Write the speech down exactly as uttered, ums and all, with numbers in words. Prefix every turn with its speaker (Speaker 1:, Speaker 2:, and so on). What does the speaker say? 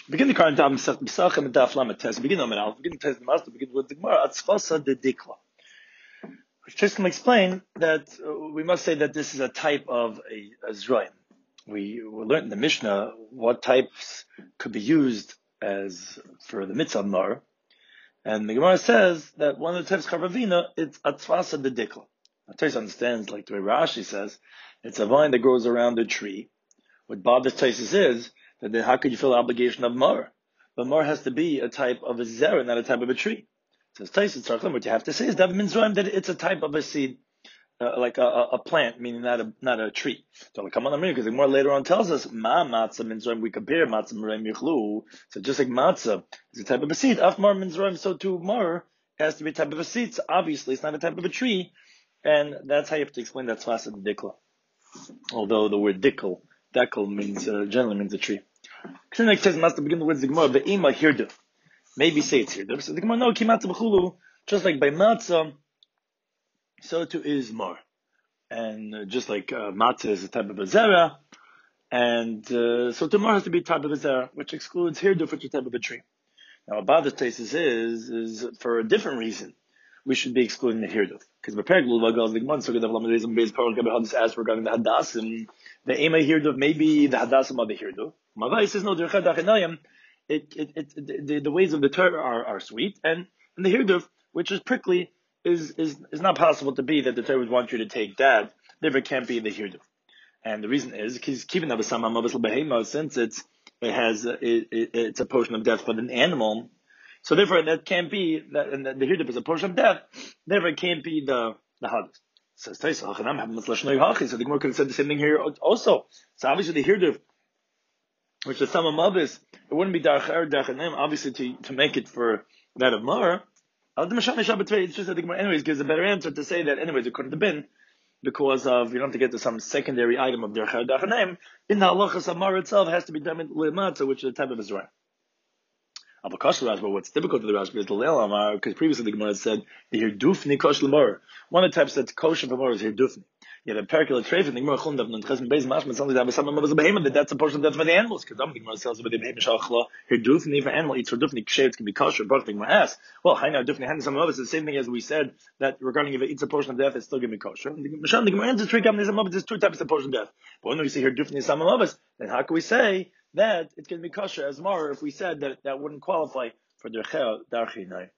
Speaker 1: Begin the current time Misachem and Daf Lamed Tes. Begin on Al. Begin the Tes the Master. Begin with the Gemara. Atzfasa de Dikla. Just to explain that uh, we must say that this is a type of a, a Zroim. We, we learned in the Mishnah what types could be used as for the mitzvah mar, and the Gemara says that one of the types of Charavina it's Atzfasa de Dikla. Now, Tes understands like the way Rashi says, it's a vine that grows around a tree. What bothers Tes is that then how could you feel the obligation of mar? But mar has to be a type of a zera, not a type of a tree. So Tais what you have to say is that that it's a type of a seed, uh, like a, a plant, meaning not a not a tree. So like, come on, because the more later on tells us ma matzah minzroim, we compare matzah mereim yichlu. So just like matzah is a type of a seed, af mar minzroim, so too mar has to be a type of a seed. So obviously it's not a type of a tree, and that's how you have to explain that tzvasa dikla. Although the word dikl, dekl means uh, generally means a tree. Like says, must begin the words the Gemara, the ima hirdu. Maybe say it's hirdu. So the Gemara, no, ki matzah b'chulu, just like by matzah, so too is mar. And uh, just like uh, matzah is a type of a zera, and uh, so too mar has to be a type of a zera, which excludes hirdu, which is a type of a tree. Now, about the thesis is, is for a different reason, we should be excluding the hirdu. Because the periglu v'agaz the Gemara, so the lamadizim based parol gabe hadis asked regarding the hadassim, the ima hirdu, maybe the hadassim are the hirdu. Mavai says no, the it, it, it, the, the ways of the Torah are, are sweet, and, and the hirduf, which is prickly, is, is, is not possible to be that the Torah would want you to take that. Therefore, it can't be the hirduf. And the reason is because keeping the sama mavasal behema, since it's it has it, it, it's a portion of death for an animal, so therefore that can't be that, and the, the hirduf is a portion of death. Therefore, it can't be the the hadith. So so the Gemara could have said the same thing here also. So obviously the hirduf, which is some of Mavis, it wouldn't be Darach Er, Darach Enem, obviously to, to make it for that of Mar. It's just that the Gemara anyways gives a better answer to say that anyways it couldn't have been because of, you don't have to get to some secondary item of Darach Er, Darach Enem. In the halachas of Mar itself has to be done with Matzah, which is a type of Israel. But what's typical to the Rashba is the Leil Amar, because previously the Gemara said the Hirdufni Kosh Lemar. One of the types that's kosher for Mar is Hirdufni. You have a pericular trait in the Gemara Chum Dav Nunchesm Beis Mashma. Something that some of us behemoth that that's a portion of death for the animals. Because I'm the Gemara tells about the behemoth Shalchla Hirdufni for animal eats Hirdufni Kshev can be kosher. But the Gemara asks, well, I know Dufni Hand some of us is the same thing as we said that regarding if it eats a portion of death, it's still going to be kosher. The Misham the Gemara answers three companies some of us. There's two types of portion of death. But when we say Hirdufni some of us, then how can we say that it's going to be kosher as Mar if we said that that wouldn't qualify for Derechel Darchinai?